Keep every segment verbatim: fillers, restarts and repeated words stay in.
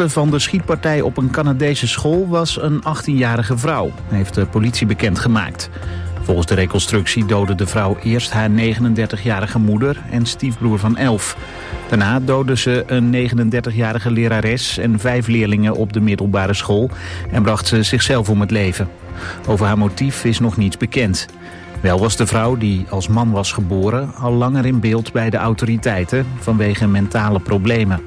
verdachte van de schietpartij op een Canadese school was een achttienjarige vrouw, heeft de politie bekendgemaakt. Volgens de reconstructie doodde de vrouw eerst haar negenendertigjarige moeder en stiefbroer van elf. Daarna doodde ze een negenendertigjarige lerares en vijf leerlingen op de middelbare school en bracht ze zichzelf om het leven. Over haar motief is nog niets bekend. Wel was de vrouw, die als man was geboren, al langer in beeld bij de autoriteiten vanwege mentale problemen.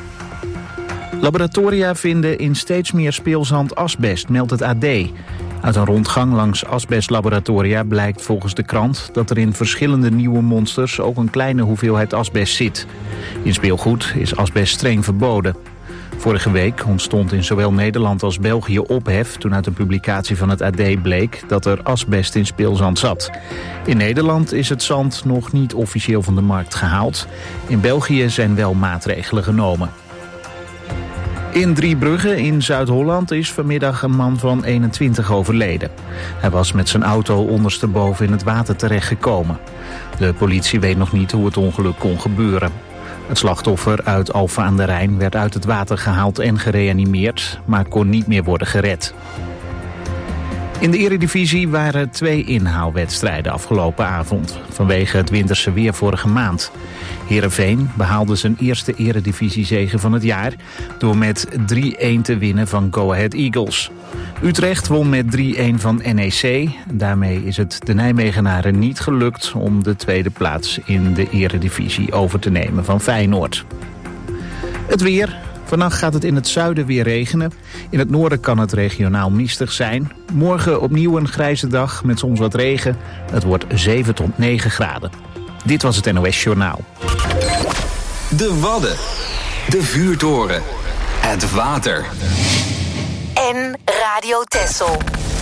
Laboratoria vinden in steeds meer speelzand asbest, meldt het A D. Uit een rondgang langs asbestlaboratoria blijkt volgens de krant dat er in verschillende nieuwe monsters ook een kleine hoeveelheid asbest zit. In speelgoed is asbest streng verboden. Vorige week ontstond in zowel Nederland als België ophef toen uit een publicatie van het A D bleek dat er asbest in speelzand zat. In Nederland is het zand nog niet officieel van de markt gehaald. In België zijn wel maatregelen genomen. In Driebrugge in Zuid-Holland is vanmiddag een man van eenentwintig overleden. Hij was met zijn auto ondersteboven in het water terechtgekomen. De politie weet nog niet hoe het ongeluk kon gebeuren. Het slachtoffer uit Alphen aan de Rijn werd uit het water gehaald en gereanimeerd, maar kon niet meer worden gered. In de Eredivisie waren twee inhaalwedstrijden afgelopen avond, vanwege het winterse weer vorige maand. Heerenveen behaalde zijn eerste Eredivisiezege van het jaar door met drie-een te winnen van Go Ahead Eagles. Utrecht won met drie-een van N E C. Daarmee is het de Nijmegenaren niet gelukt om de tweede plaats in de Eredivisie over te nemen van Feyenoord. Het weer. Vannacht gaat het in het zuiden weer regenen. In het noorden kan het regionaal mistig zijn. Morgen opnieuw een grijze dag met soms wat regen. Het wordt zeven tot negen graden. Dit was het N O S Journaal. De Wadden. De vuurtoren. Het water. En Radio Texel.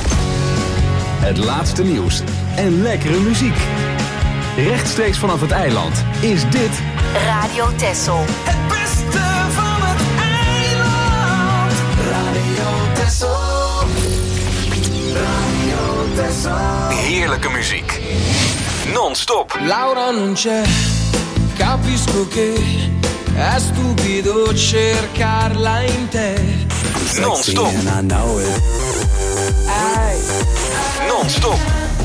Het laatste nieuws en lekkere muziek. Rechtstreeks vanaf het eiland is dit Radio Texel. Het beste van het eiland. Radio Texel. Radio Texel. heerlijke muziek. Non-stop. Laura non c'è, capisco che è stupido cercarla in te. Non-stop. Non-stop.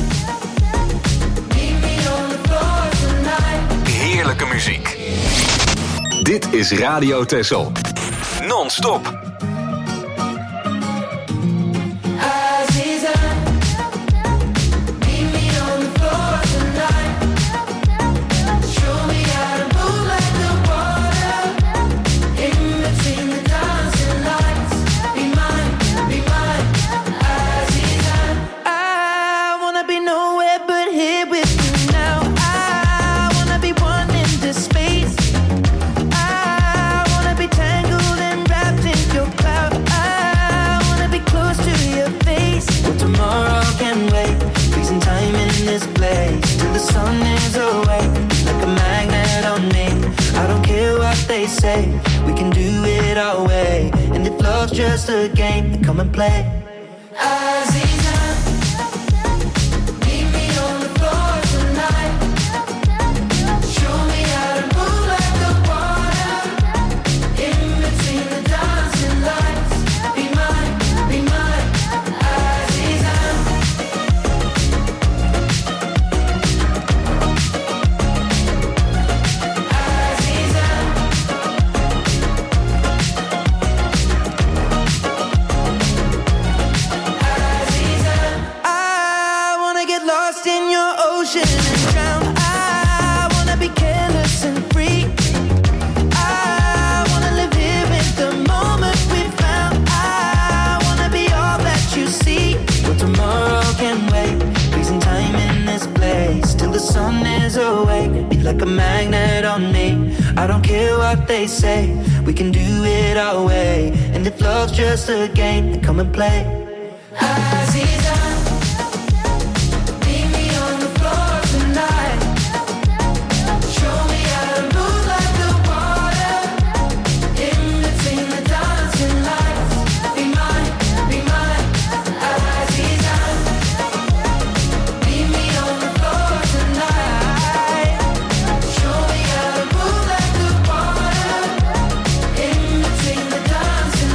Heerlijke muziek. Dit is Radio Texel. Non-stop. Say we can do it our way, and if love's just a game, then come and play. Aziza, meet me on the floor tonight. Show me how to move like the water in between the dancing lights. Be mine, be mine, Aziza. Like a magnet on me. I don't care what they say. We can do it our way. And if love's just a game, then come and play. Aziza, meet me on the floor tonight. Show me how to move like the water in between the dancing lights. Be mine, be mine, Aziza. Meet me on the floor tonight. Show me how to move like the water in between the dancing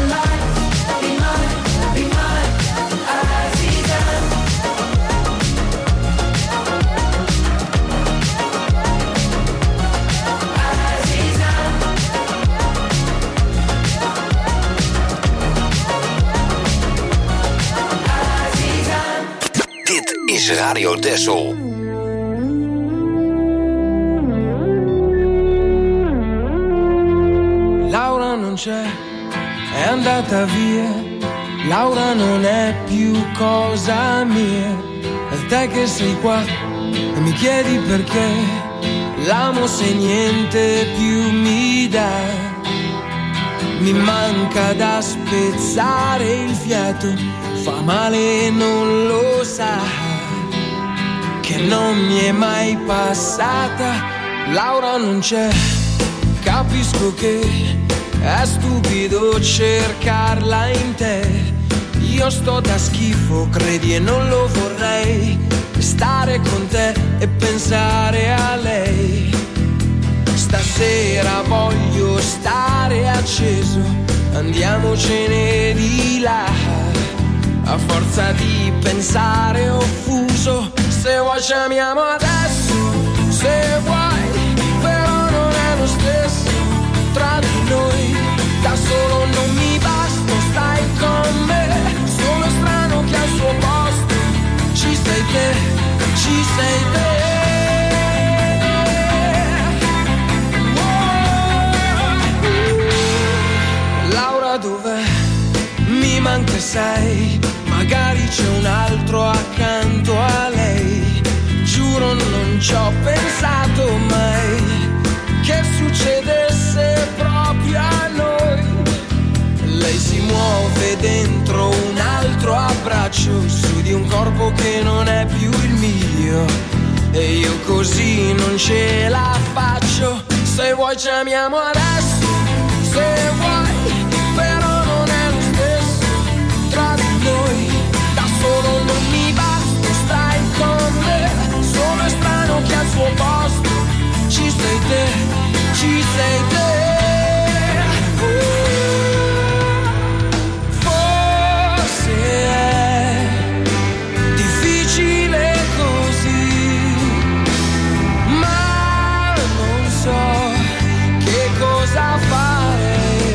is Radio Texel. Laura non c'è, è andata via. Laura non è più cosa mia. E te che sei qua e mi chiedi perché l'amo se niente più mi dà. Mi manca da spezzare il fiato, fa male e non lo sa, che non mi è mai passata. Laura non c'è, capisco che è stupido cercarla in te. Io sto da schifo, credi, e non lo vorrei, stare con te e pensare a lei. Stasera voglio stare acceso, andiamocene di là. A forza di pensare offuso, se vuoi ci amiamo adesso, se vuoi, però non è lo stesso tra di noi. Da solo non mi basta, stai con me, sono strano che al suo posto ci sei te, ci sei te. Dov'è? Mi manca sei, magari c'è un altro accanto a lei. Giuro non ci ho pensato mai che succedesse proprio a noi. Lei si muove dentro un altro abbraccio, su di un corpo che non è più il mio, e io così non ce la faccio. Se vuoi ci amiamo adesso, se vuoi, però non è lo stesso tra di noi. Da solo non mi basta, stai con me, sono strano che al suo posto ci sei te, ci sei te. Uh, forse è difficile così, ma non so che cosa fare.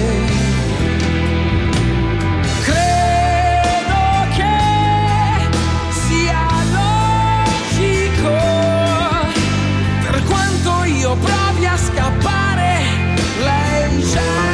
Provi a scappare, lei c'è.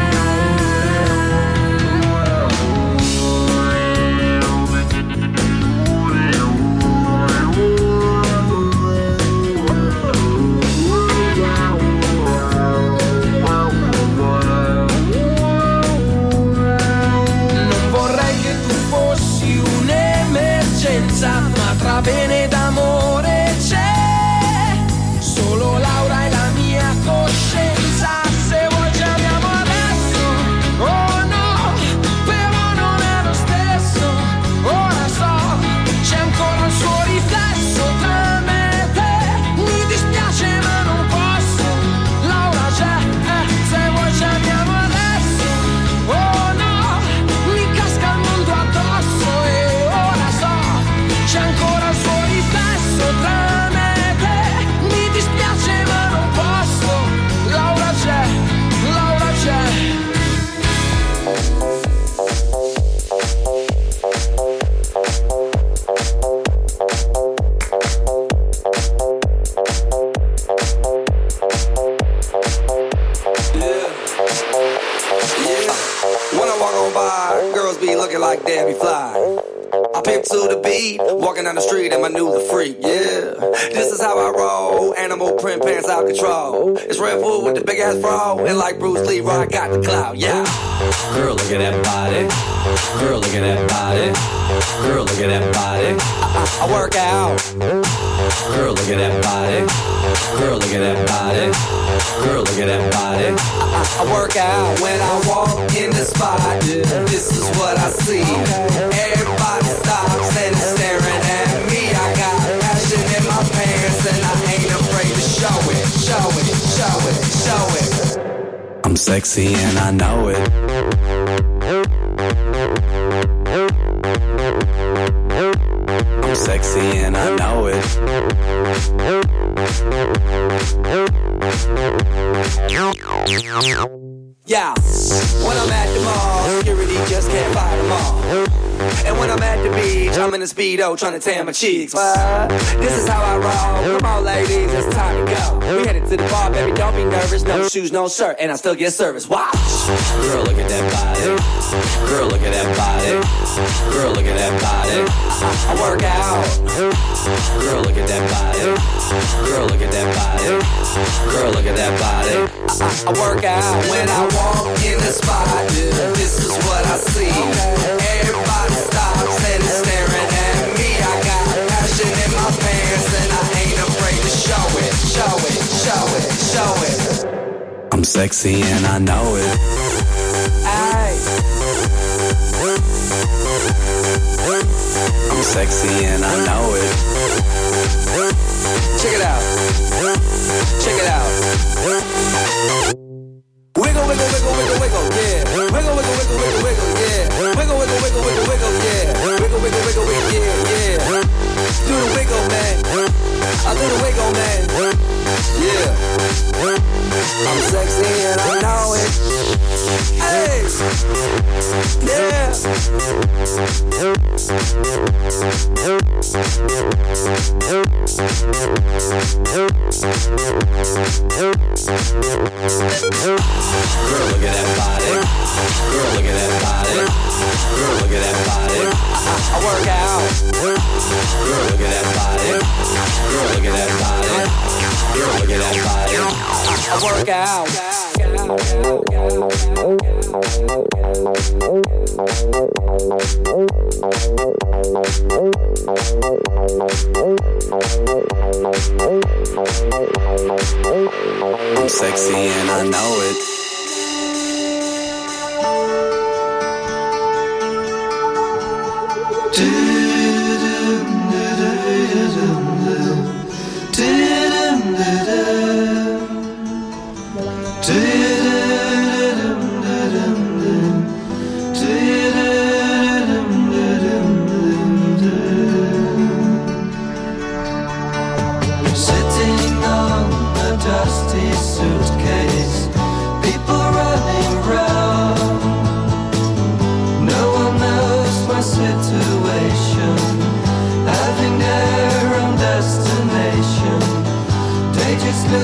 Non vorrei che tu fossi un'emergenza, ma tra bene ed amore c'è solo Laura e la mia coscienza. Se vuoi ci amiamo adesso, oh no, però non è lo stesso. Ora so, c'è ancora il suo riflesso tra me e te. Mi dispiace ma non posso, Laura c'è, eh, se vuoi ci amiamo adesso, oh no, mi casca il mondo addosso. E ora so, c'è ancora il suo riflesso tra me. Like Debbie Fly, I pimp to the beat, walking down the street and I knew the freak, yeah. This is how I roll, animal print pants out control. It's Red Bull with the big ass bra, and like Bruce Lee, I got the clout, yeah. Girl, look at that body. Girl, look at that body. Girl, look at that body. I, I, I work out. Girl, look at that body. Girl, look at that body. Girl, look at that body. I, I, I work out when I walk in the spot. This is what I see. Everybody stops and is staring at me. I got passion in my pants and I ain't afraid to show it, show it, show it, show it. I'm sexy and I know it. I'm sexy and I know it. Yeah, when I'm at the mall, security just can't fight them all. And when I'm at the beach, I'm in a Speedo trying to tan my cheeks. But this is how I roll. Come on, ladies, it's time to go. We headed to the bar, baby, don't be nervous. No shoes, no shirt, and I still get service. Watch. Girl, look at that body. Girl, look at that body. Girl, look at that body. I, I work out. Girl, look at that body. Girl, look at that body. Girl, look at that body. I, I, I work out when I walk in the spot. This is what I see. Everybody stops and is staring at me. I got passion in my pants and I ain't afraid to show it, show it, show it, show it. I'm sexy and I know it. Aye. I'm sexy and I know it. Check it out. Check it out. Wiggle, wiggle, wiggle, wiggle, wiggle, yeah. Wiggle, wiggle, wiggle, wiggle, wiggle, yeah. Wiggle, wiggle, wiggle, wiggle, wiggle, yeah. Wiggle, wiggle, wiggle, wiggle, yeah, yeah. Do the wiggle, man. I do the wiggle, man. Yeah. I'm sexy and I know it. Hey. Yeah. Girl, look at that body. Girl, look at that body. Girl, look at that body. I, I work out. Girl, look at that body. Girl, look at that body. Girl, look at that body. I, I work out. I'm sexy and I know it. Sitting on a dusty suitcase, people running round. No one knows my situation, having their own destination. They just look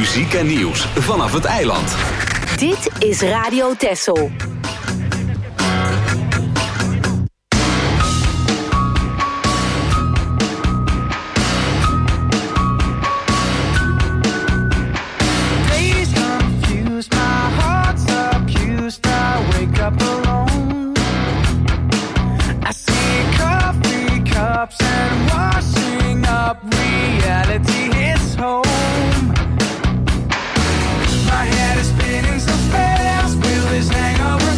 muziek en nieuws vanaf het eiland. Dit is Radio Texel. Days confused, my heart's accused. I wake up alone. I see coffee cups and washing up. Reality hits home. My head is spinning so fast. Will this hangover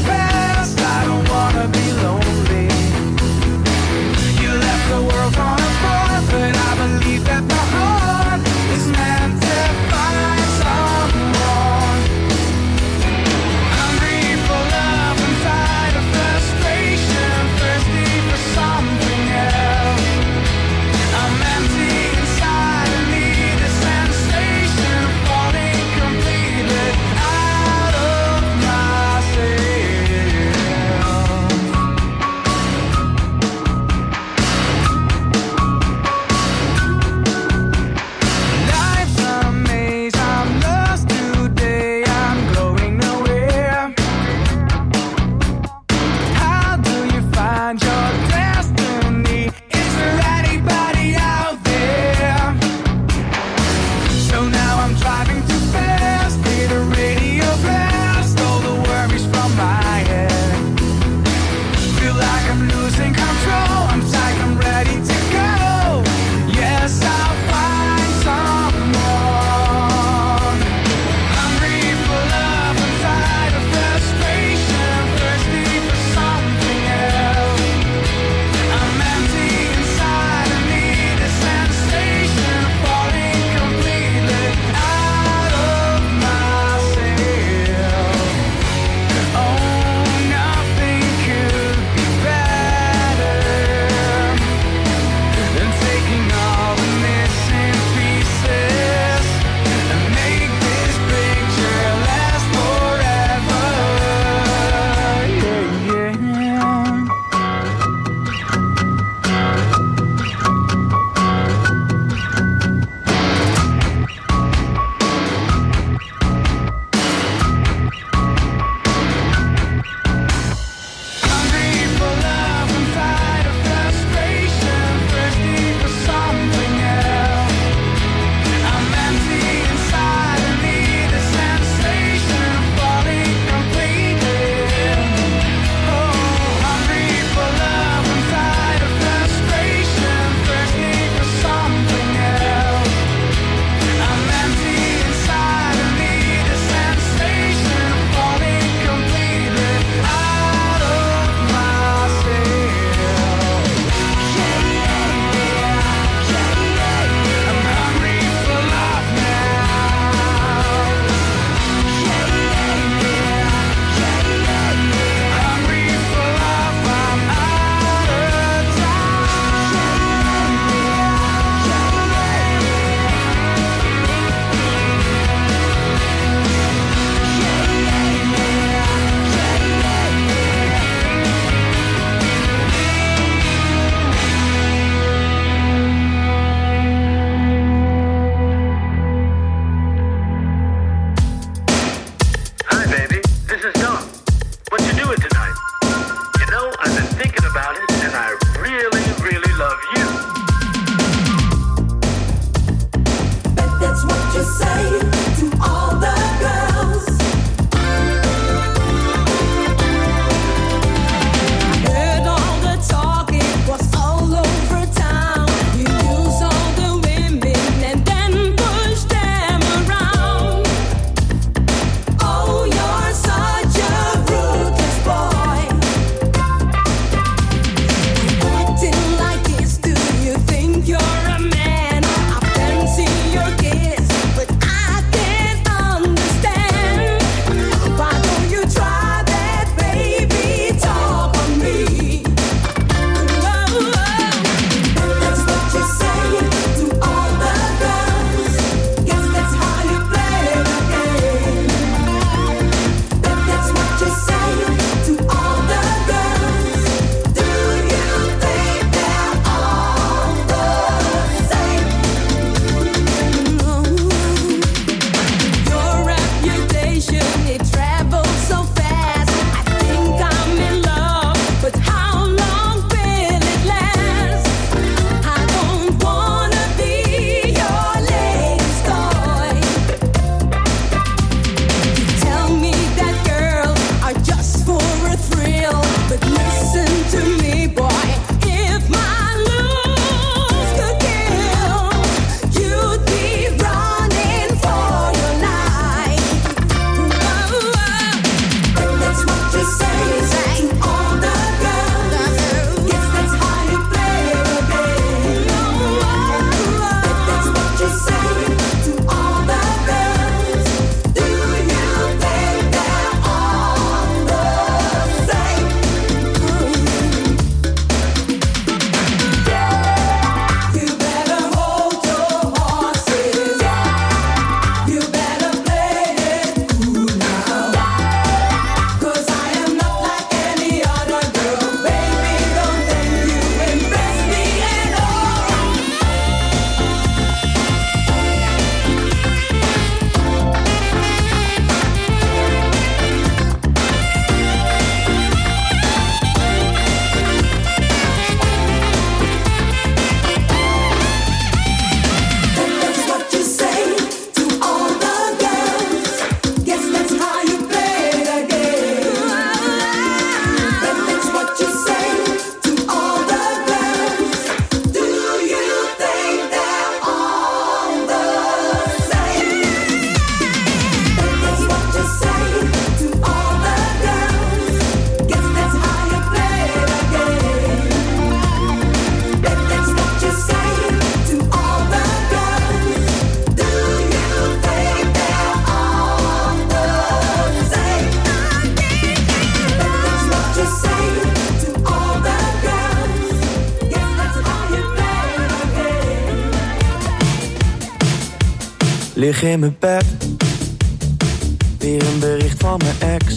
Lig in mijn bed, weer een bericht van mijn ex.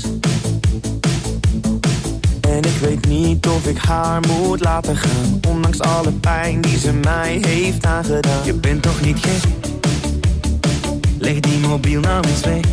En ik weet niet of ik haar moet laten gaan, ondanks alle pijn die ze mij heeft aangedaan. Je bent toch niet gek? Leg die mobiel nou eens weg.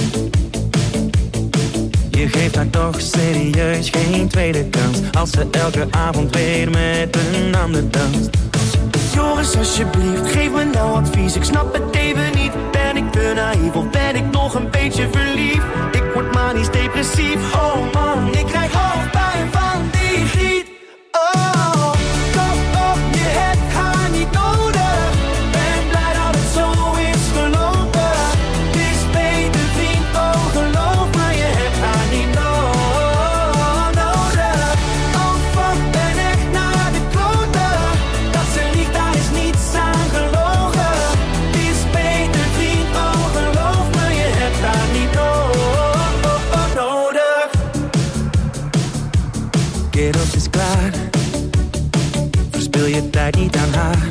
Je geeft haar toch serieus geen tweede kans, als ze elke avond weer met een ander danst. Joris, alsjeblieft, geef me nou advies. Ik snap het even niet. Ben ik te naïef of ben ik nog een beetje verliefd? Ik word manisch depressief. Oh man, ik krijg hoofdpijn van die giet. Oh, kom op, je hebt haar niet nodig. Ben blij dat het zo is gelopen. Het is beter vriend, oh geloof me, je hebt haar niet no- nodig. Oh fuck, ben echt naar de kloten. Dat ze liegt, daar is niets aan gelogen. Het is beter vriend, oh geloof me, je hebt haar niet no- nodig. Kerels is klaar, verspil je tijd niet aan haar.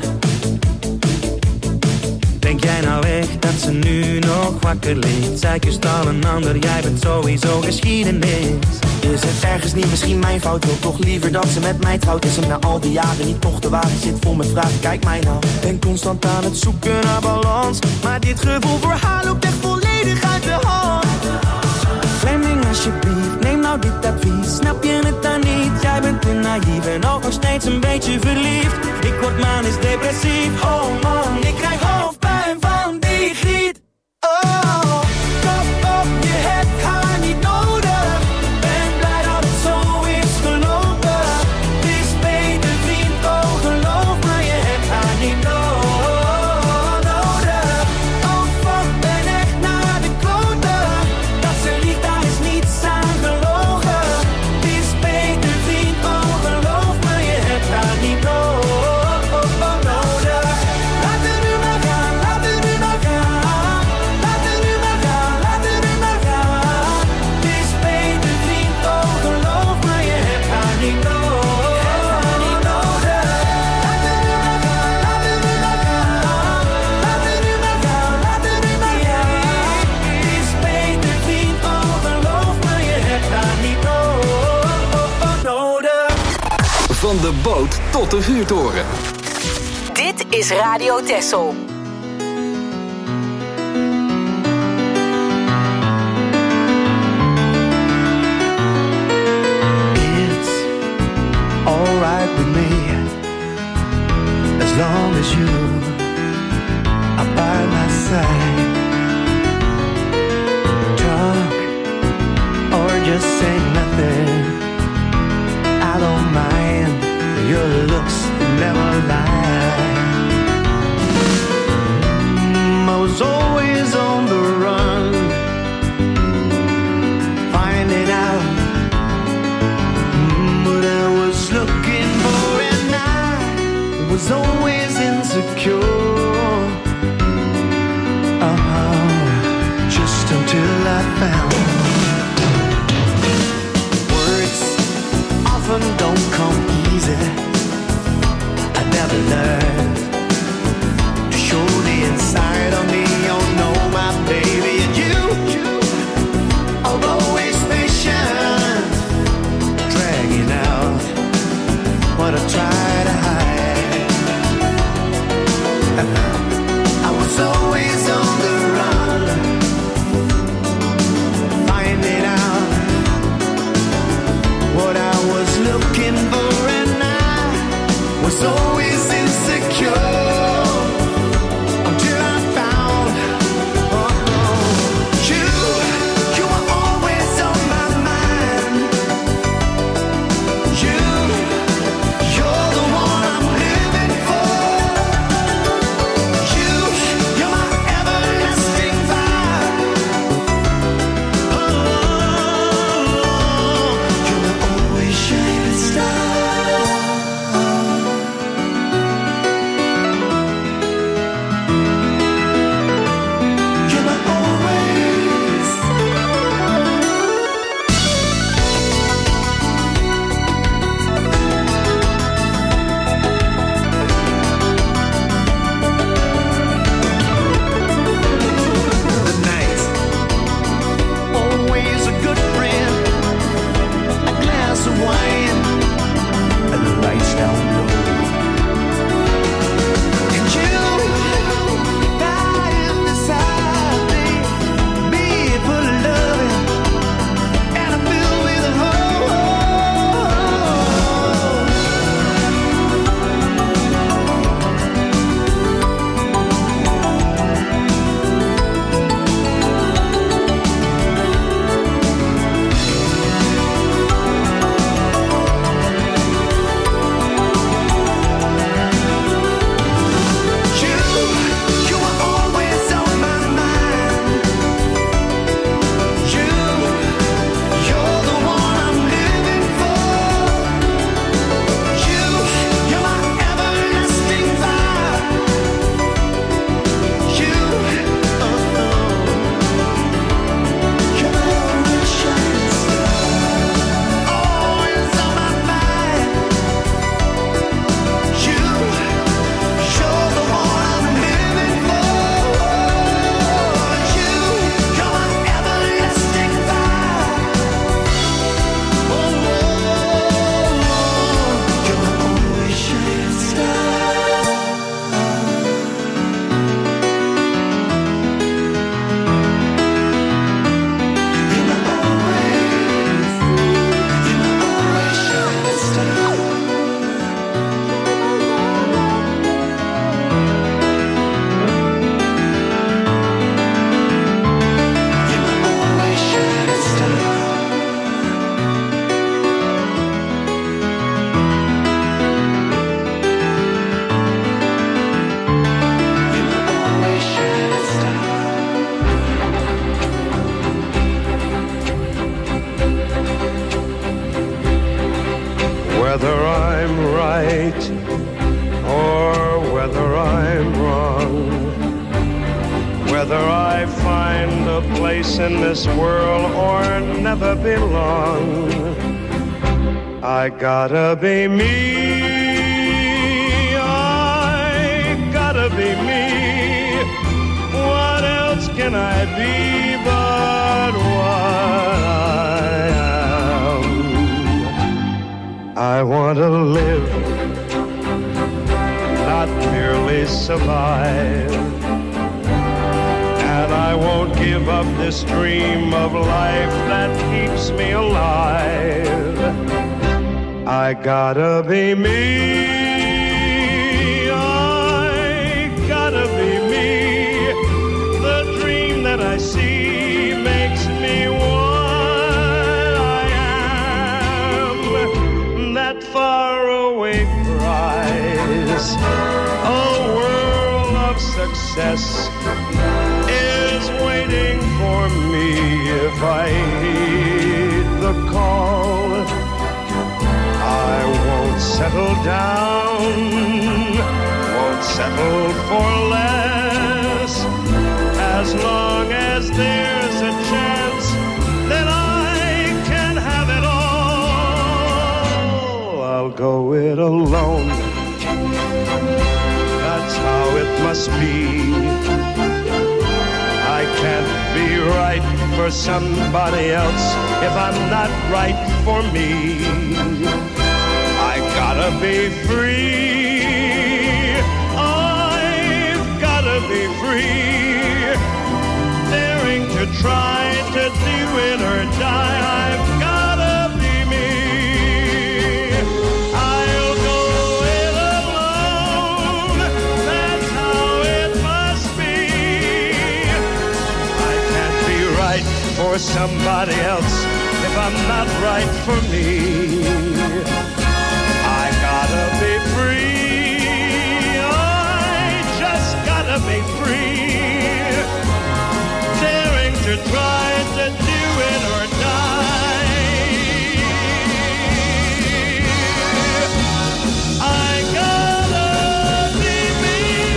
Denk jij nou echt dat ze nu nog wakker ligt? Zij kust al een ander, jij bent sowieso geschiedenis. Is het ergens niet misschien mijn fout? Wil toch liever dat ze met mij trouwt? Is hem na al die jaren niet toch de waarheid? Zit vol met vragen, kijk mij nou. Ben constant aan het zoeken naar balans, maar dit gevoel voor haar loopt echt volledig uit de hand. Fleming alsjeblieft, neem nou dit advies. Snap je het dan niet? Jij bent te naïef en ook nog steeds een beetje verliefd. Ik word manisch depressief. Oh man, ik krijg hoofdpijn van die griet. Oh, kop op, je hebt haar niet nodig. Ben blij dat het zo is gelopen. Het is beter vriend, oh geloof me, je hebt haar niet no- nodig. Oh fuck, ben echt naar de kloten. Dat ze liegt, daar is niets aan gelogen. Het is beter vriend, oh geloof me, je hebt haar niet no- nodig. Laat het nu maar gaan, laat het nu maar gaan. Laat het nu maar gaan, laat het nu maar gaan. Het is beter vriend, oh geloof me, je hebt haar niet no- nodig. Laat het nu maar gaan, laat het nu maar gaan. Laat het nu maar gaan, laat het nu maar gaan. Het is beter vriend, oh geloof me, je hebt haar niet no- nodig. Van de boot tot de vuurtoren. Dit is Radio Texel. It's alright with me, as long as you are by my side. Talk or just say nothing, I don't mind, your looks never lie. Mm, I was always on the run, finding out mm, what I was looking for, and I was always insecure. Uh-huh, just until I found words often don't come easy. I never learned to show the inside of me. Oh no, my baby, and you are always patient, dragging out what I try to hide. I was always on the run, finding out what I was looking for, and I was always insecure until I found oh, oh, you. You were always on my mind. You, you're the one I'm living for. You, you're my whether I find a place in this world or never belong, I gotta be me. I gotta be me. What else can I be but what I am? I want to live, not merely survive. And I won't give up this dream of life that keeps me alive. I gotta be me. I gotta be me. The dream that I see makes me what I am. That faraway prize, a world of success, is waiting for me if I heed the call. I won't settle down, won't settle for less, as long as there's a chance that I can have it all. I'll go it alone, that's how it must be. I can't be right for somebody else if I'm not right for me. I gotta be free. I've gotta be free. Daring to try to do it or die. I've gotta be me. I'll go it alone. That's how it must be. I can't be right for somebody else if I'm not right for me. I gotta be free. I just gotta be free. Daring to try to do it or die. I gotta be me.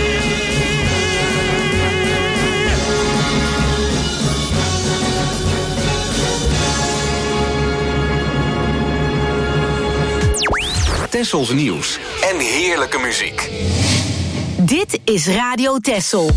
Tessels nieuws en heerlijke muziek. Dit is Radio Tessel.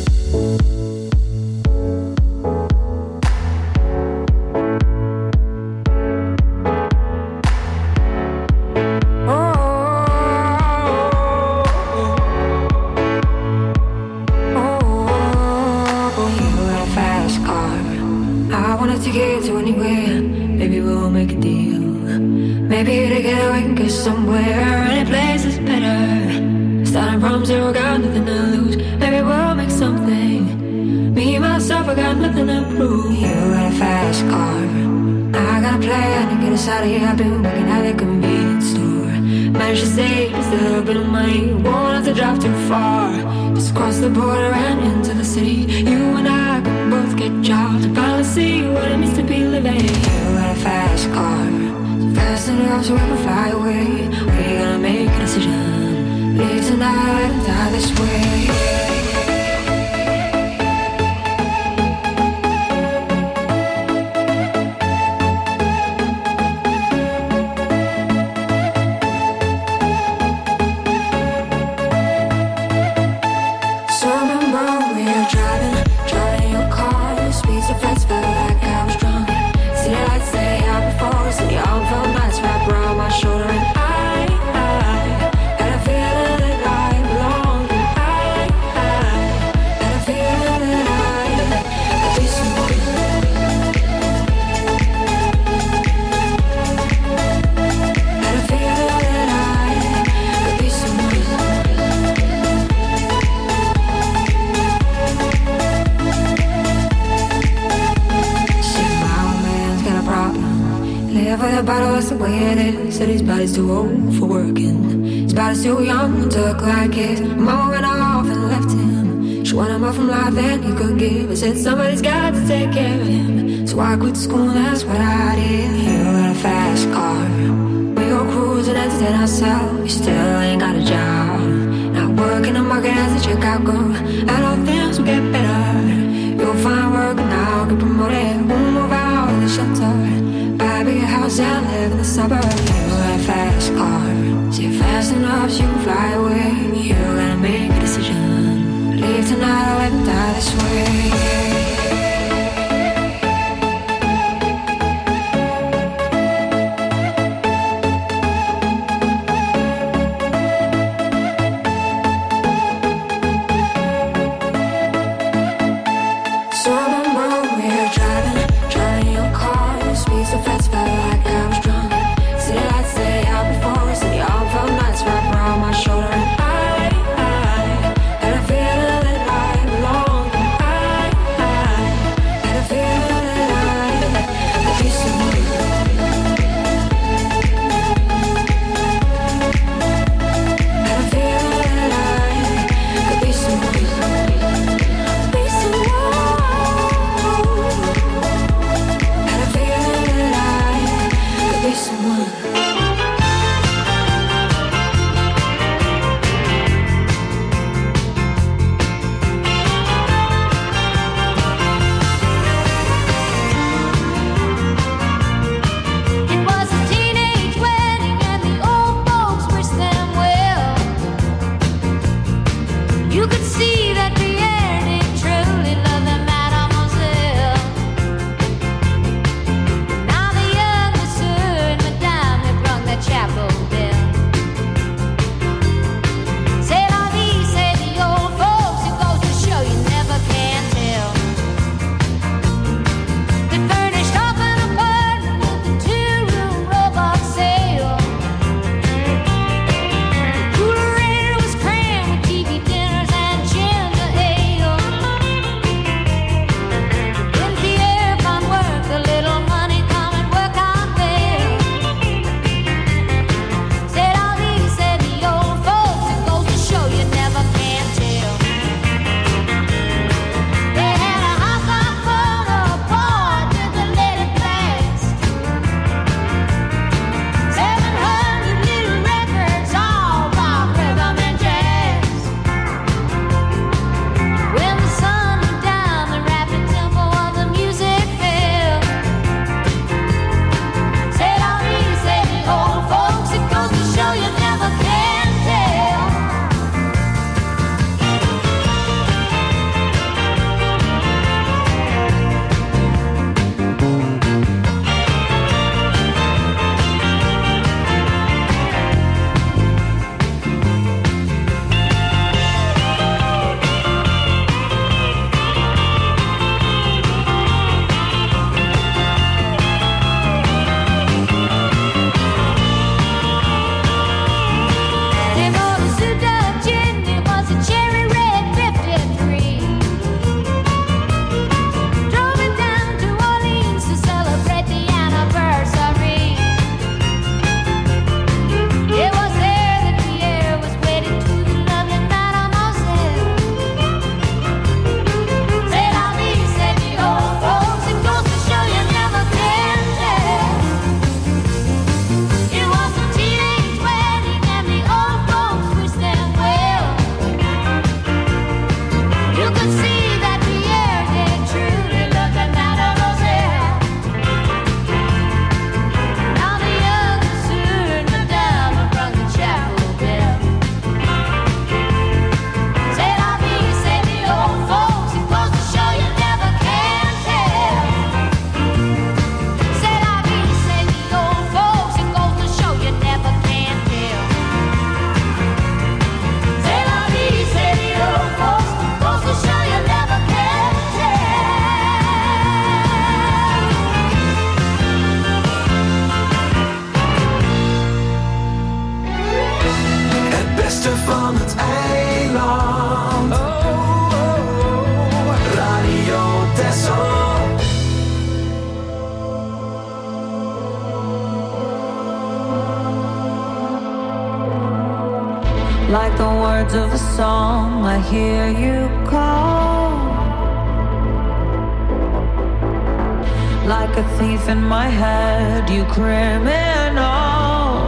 Maybe together we can get somewhere. Any place is better. Starting from zero, got nothing to lose. Maybe we'll make something. Me, myself, I got nothing to prove. You got a fast car. I got a plan to get us out of here. I've been working at the convenience store. Managed to save just a little bit of money. Won't have to drive too far. Just cross the border and into the city. You and I can both get jobs and finally see what it means to be living. You got a fast car. Fast enough so we can fly away. We're gonna make a decision. Leave tonight and die this way. So remember we were driving, driving in your car. The speed so fast, felt like I was drunk. See the lights stay out before us, and the arm felt nice wrapped around my shoulder. And I, I had a feeling that I belonged. And I, I had a feeling that I could be someone. Had a feeling that I could be someone. See, my old man's got a problem. Live with a bottle, that's the way it is. Said his body's too old for working. His body's too young to look like his. Mama went off and left him. She wanted more from life than he could give. I said somebody's got to take care of him. So I quit school, that's what I did. You got a fast car. We go cruising, entertain ourselves. You still ain't got a job. Not working the market as a checkout girl. I know things will get better. rather die this way. Like the words of a song, I hear you call. Like a thief in my head, you criminal.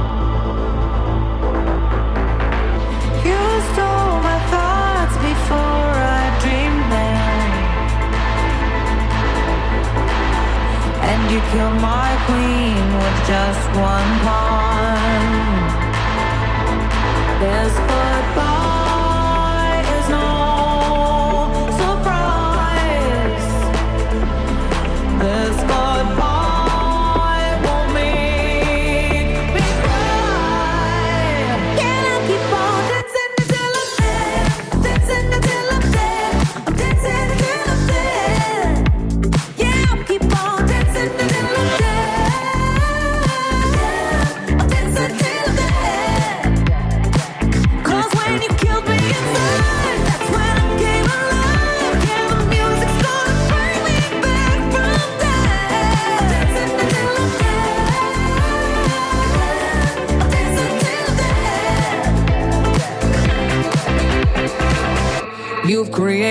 You stole my thoughts before I dreamed them, and you killed my queen with just one pawn. This goodbye is no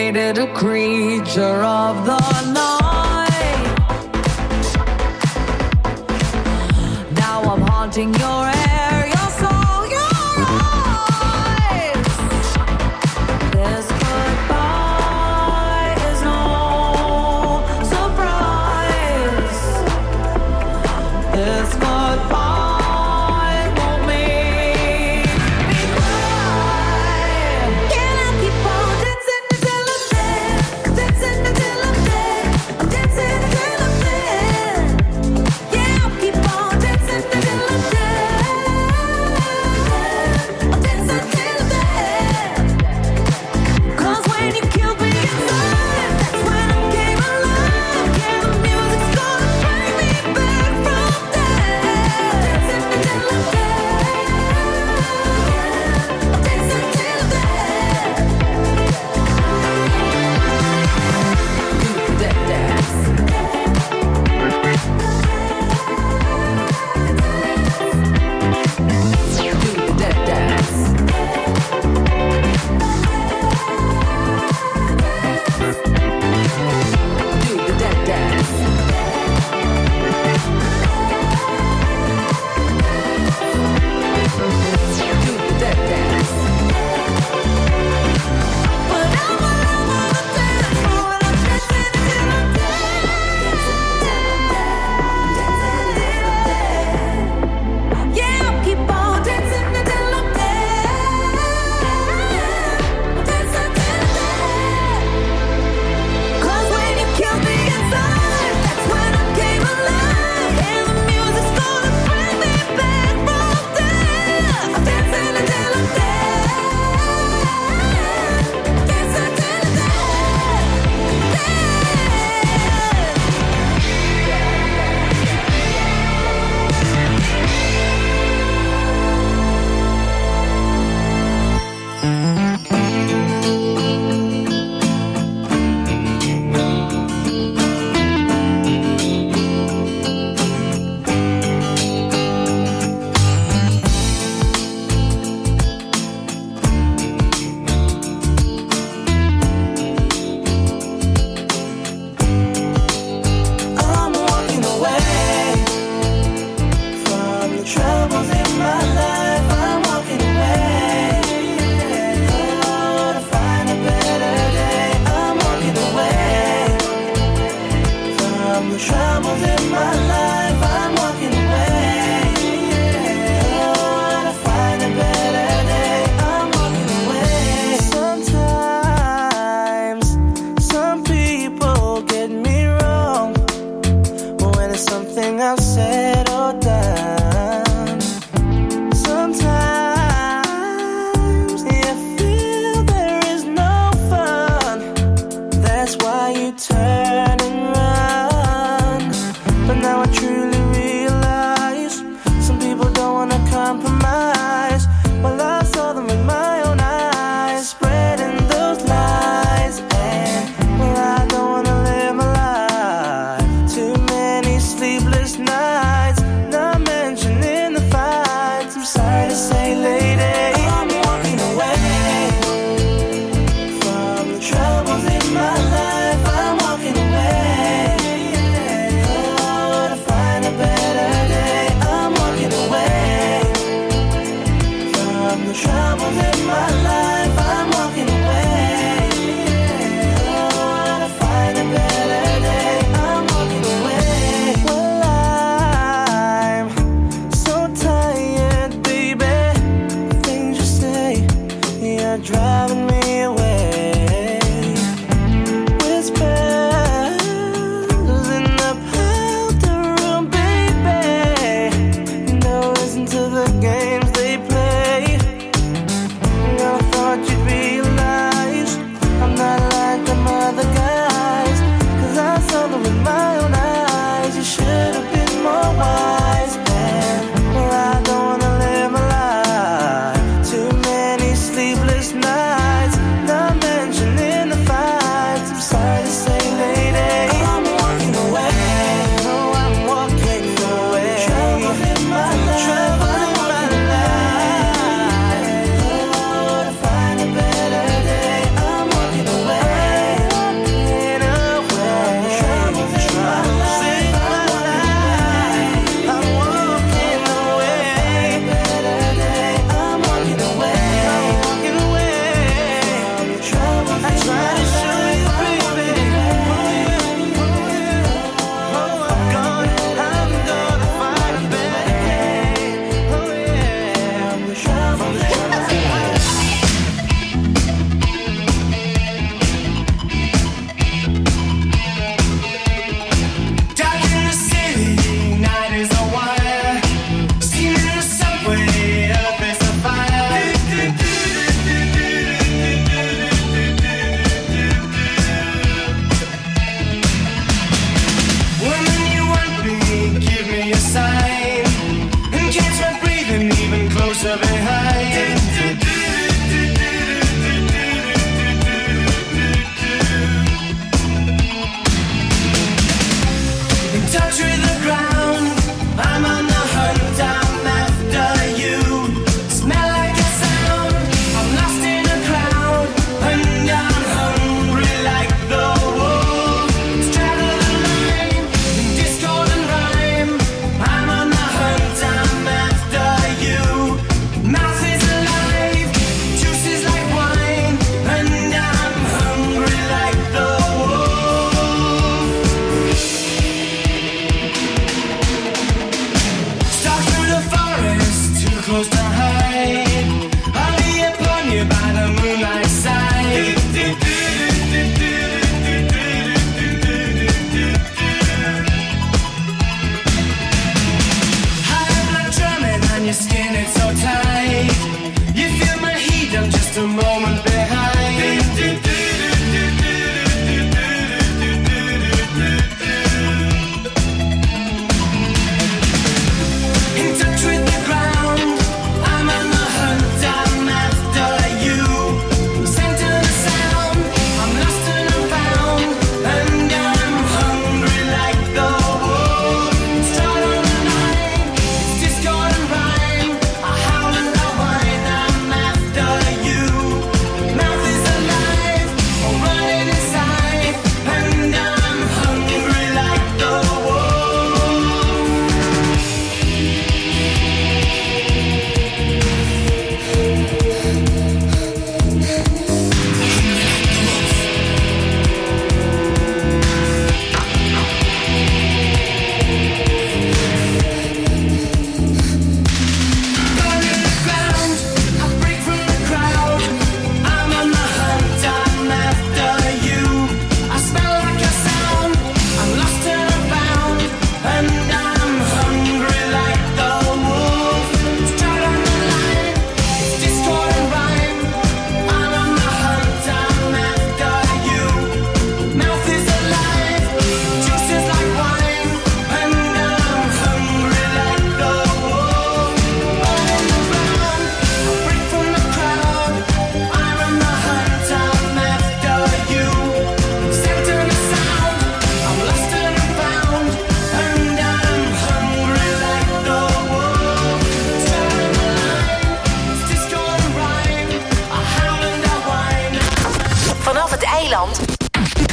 created a creature of the night. Now I'm haunting your air, your soul, your eyes. This goodbye is no surprise. This goodbye won't make me cry. Can I keep on dancing until I'm dead? Dancing until I'm dead. I'm dancing until I'm dead. Yeah, I'll keep on dancing until I'm dead.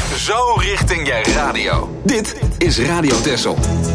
Zo richting je radio. Dit is Radio Texel.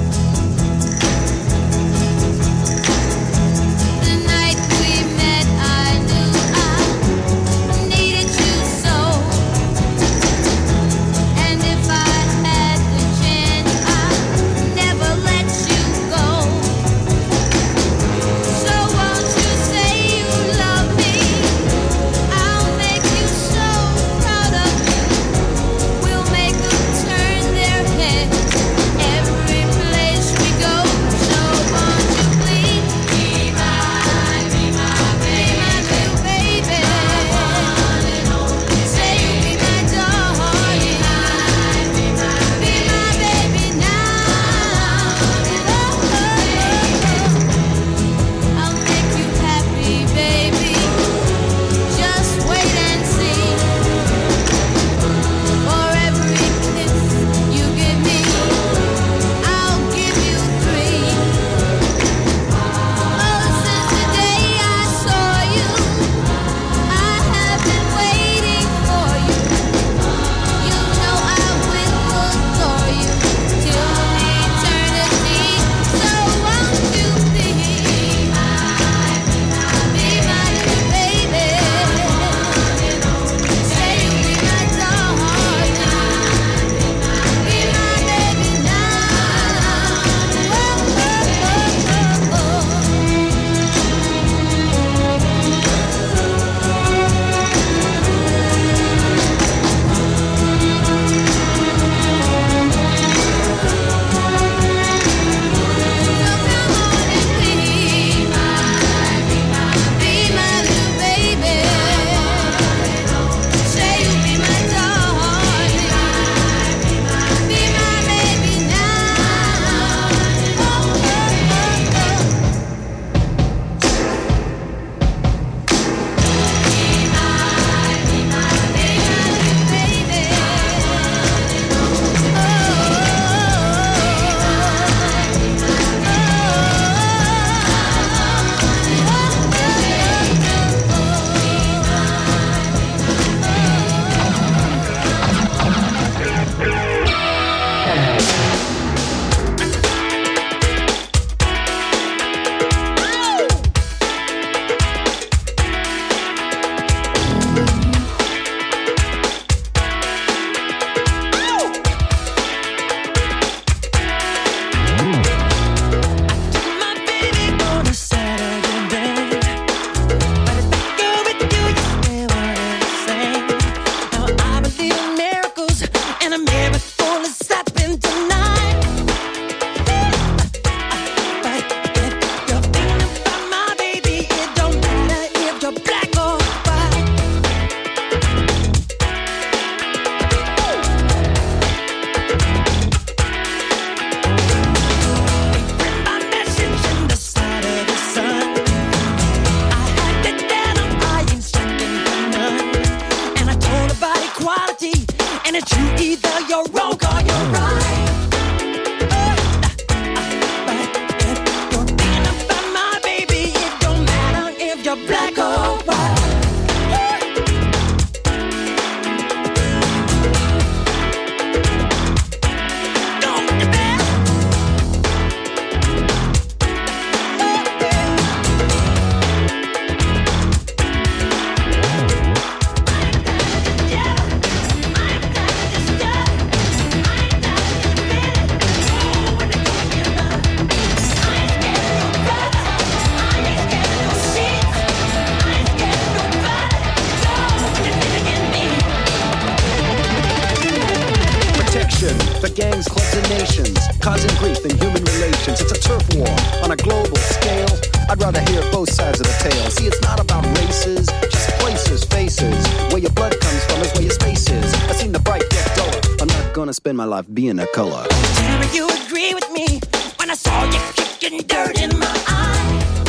Spend my life being a color. Tell me you agree with me when I saw you kicking dirt in my eye.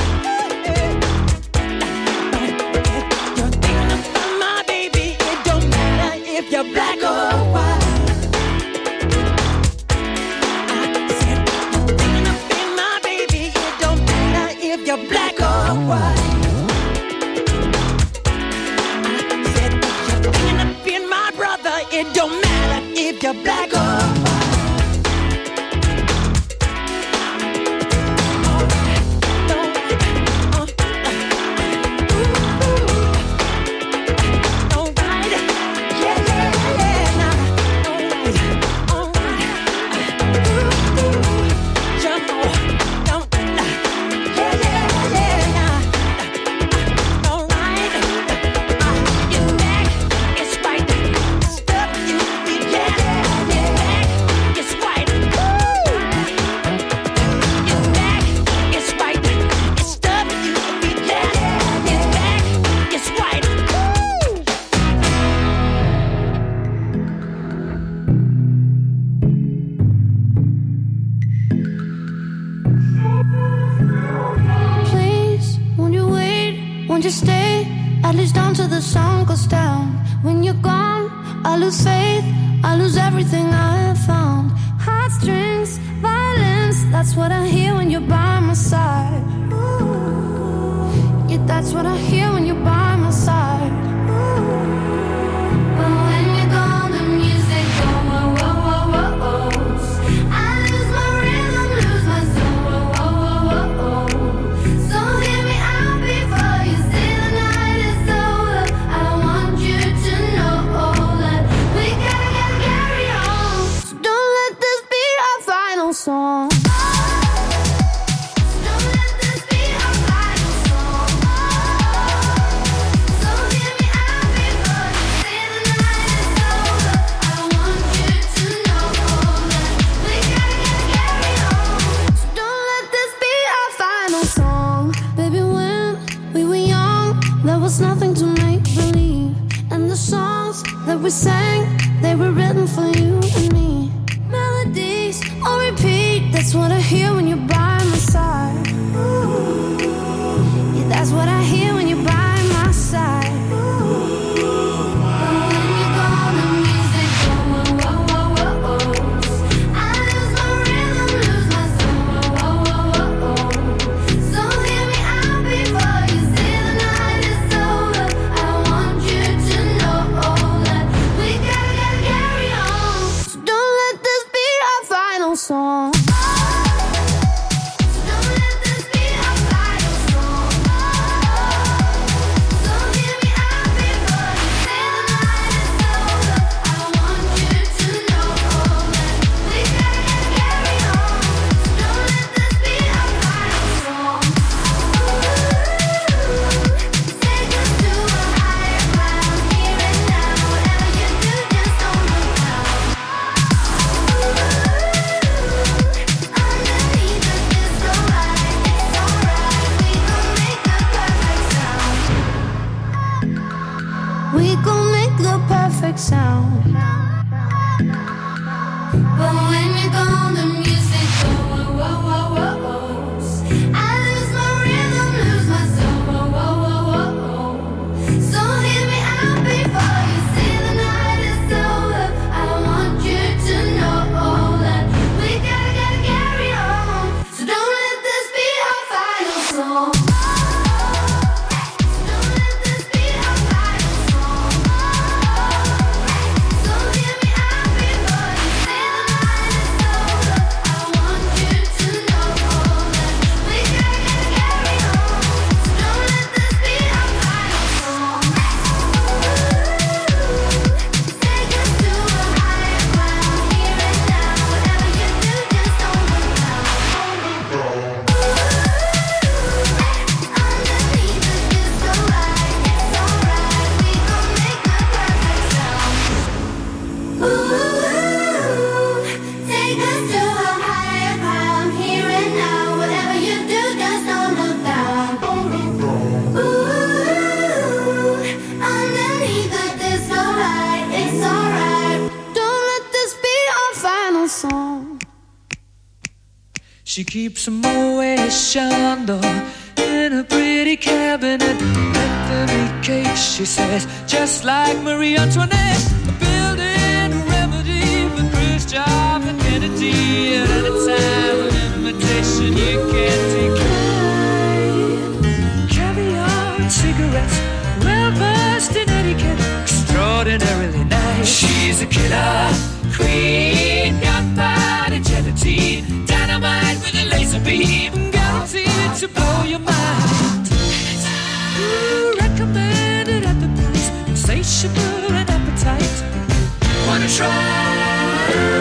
You're thinking about my baby. It don't matter if you're black or white. I said you're thinking about my baby. It don't matter if you're black or white. I said you're thinking about my brother. It don't don't matter if you're black or white. Won't you stay, at least until the sun goes down? When you're gone, I lose faith, I lose everything I have found. Heartstrings, violence, that's what I hear when you're by my side. Yeah, that's what I hear when you're by my side. But when you're gone, the music go whoa, whoa, whoa, whoa, whoa. I lose my rhythm, lose my soul, whoa, whoa, whoa, whoa. So hear me out before you say the night is over. I want you to know that we gotta, gotta carry on. So don't let this be our final song. Nothing to make believe, and the songs that we sang, they were written for you and me. Melodies on repeat, that's what I hear when you're by my side. Yeah, that's what I hear when you're by my side. Song. We gon' make the perfect sound. But when you're gone, the music go whoa, whoa, whoa, whoa. I lose my rhythm, lose my soul, whoa, whoa, whoa, whoa. So hear me out before you say the night is over. I want you to know that we gotta, gotta carry on. So don't let this be our final song. She keeps a Moet Chandon in a pretty cabinet. Let them eat cake, she says, just like Marie Antoinette. Building a remedy for Khrushchev and Kennedy. At any time, an invitation you can't decline. Caviar and cigarettes, well versed in etiquette, extraordinarily nice. She's She's a killer queen, gunpowder gelatine, dynamite with a laser beam, guaranteed to blow your mind. Ooh, recommended at the price, insatiable and appetite. Wanna try?